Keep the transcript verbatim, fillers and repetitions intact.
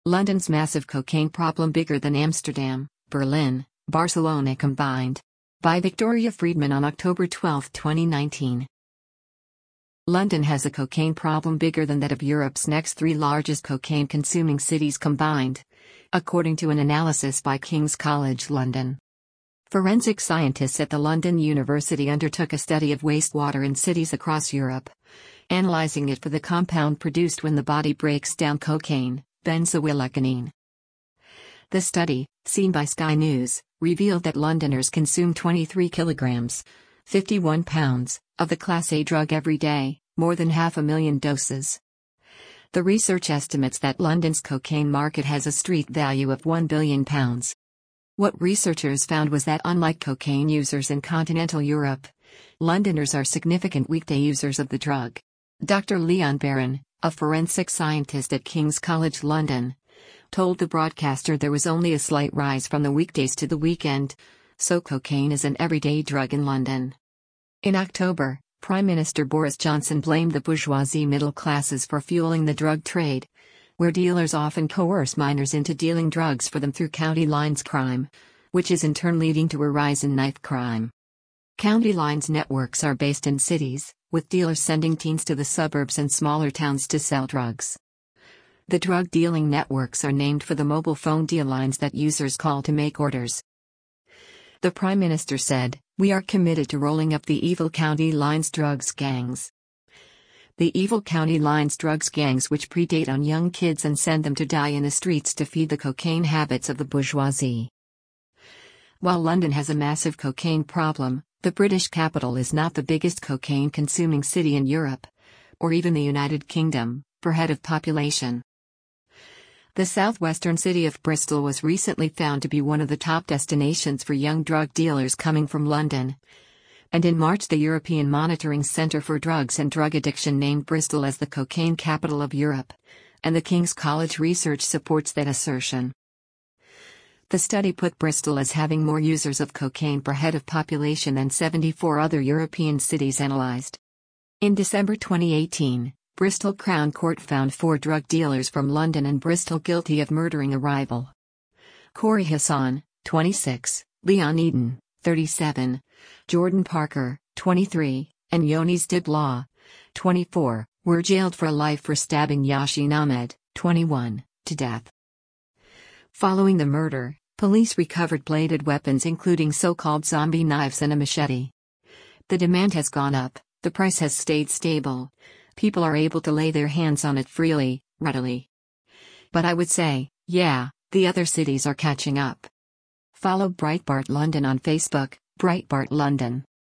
London's massive cocaine problem bigger than Amsterdam, Berlin, Barcelona combined. By Victoria Friedman on October twelfth, twenty nineteen. London has a cocaine problem bigger than that of Europe's next three largest cocaine-consuming cities combined, according to an analysis by King's College London. Forensic scientists at the London University undertook a study of wastewater in cities across Europe, analyzing it for the compound produced when the body breaks down cocaine, benzoyl-L-canine. The study, seen by Sky News, revealed that Londoners consume twenty-three kilograms, fifty-one pounds, of the Class A drug every day, more than half a million doses. The research estimates that London's cocaine market has a street value of one billion pounds. What researchers found was that unlike cocaine users in continental Europe, Londoners are significant weekday users of the drug. Doctor Leon Barron, a forensic scientist at King's College London, told the broadcaster there was only a slight rise from the weekdays to the weekend, so cocaine is an everyday drug in London. In October, Prime Minister Boris Johnson blamed the bourgeoisie middle classes for fueling the drug trade, where dealers often coerce minors into dealing drugs for them through county lines crime, which is in turn leading to a rise in knife crime. County lines networks are based in cities, with dealers sending teens to the suburbs and smaller towns to sell drugs. The drug dealing networks are named for the mobile phone deal lines that users call to make orders. The Prime Minister said, "We are committed to rolling up the evil county lines drugs gangs. The evil county lines drugs gangs which predate on young kids and send them to die in the streets to feed the cocaine habits of the bourgeoisie." While London has a massive cocaine problem, the British capital is not the biggest cocaine-consuming city in Europe, or even the United Kingdom, per head of population. The southwestern city of Bristol was recently found to be one of the top destinations for young drug dealers coming from London. And in March, the European Monitoring Centre for Drugs and Drug Addiction named Bristol as the cocaine capital of Europe, and the King's College research supports that assertion. The study put Bristol as having more users of cocaine per head of population than seventy-four other European cities analysed. In December twenty eighteen, Bristol Crown Court found four drug dealers from London and Bristol guilty of murdering a rival. Corey Hassan, twenty-six, Leon Eden, thirty-seven, Jordan Parker, twenty-three, and Yonis Diblaw, twenty-four, were jailed for life for stabbing Yashin Ahmed, twenty-one, to death. Following the murder, police recovered bladed weapons including so-called zombie knives and a machete. The demand has gone up, the price has stayed stable. People are able to lay their hands on it freely, readily. But I would say, yeah, the other cities are catching up. Follow Breitbart London on Facebook, Breitbart London.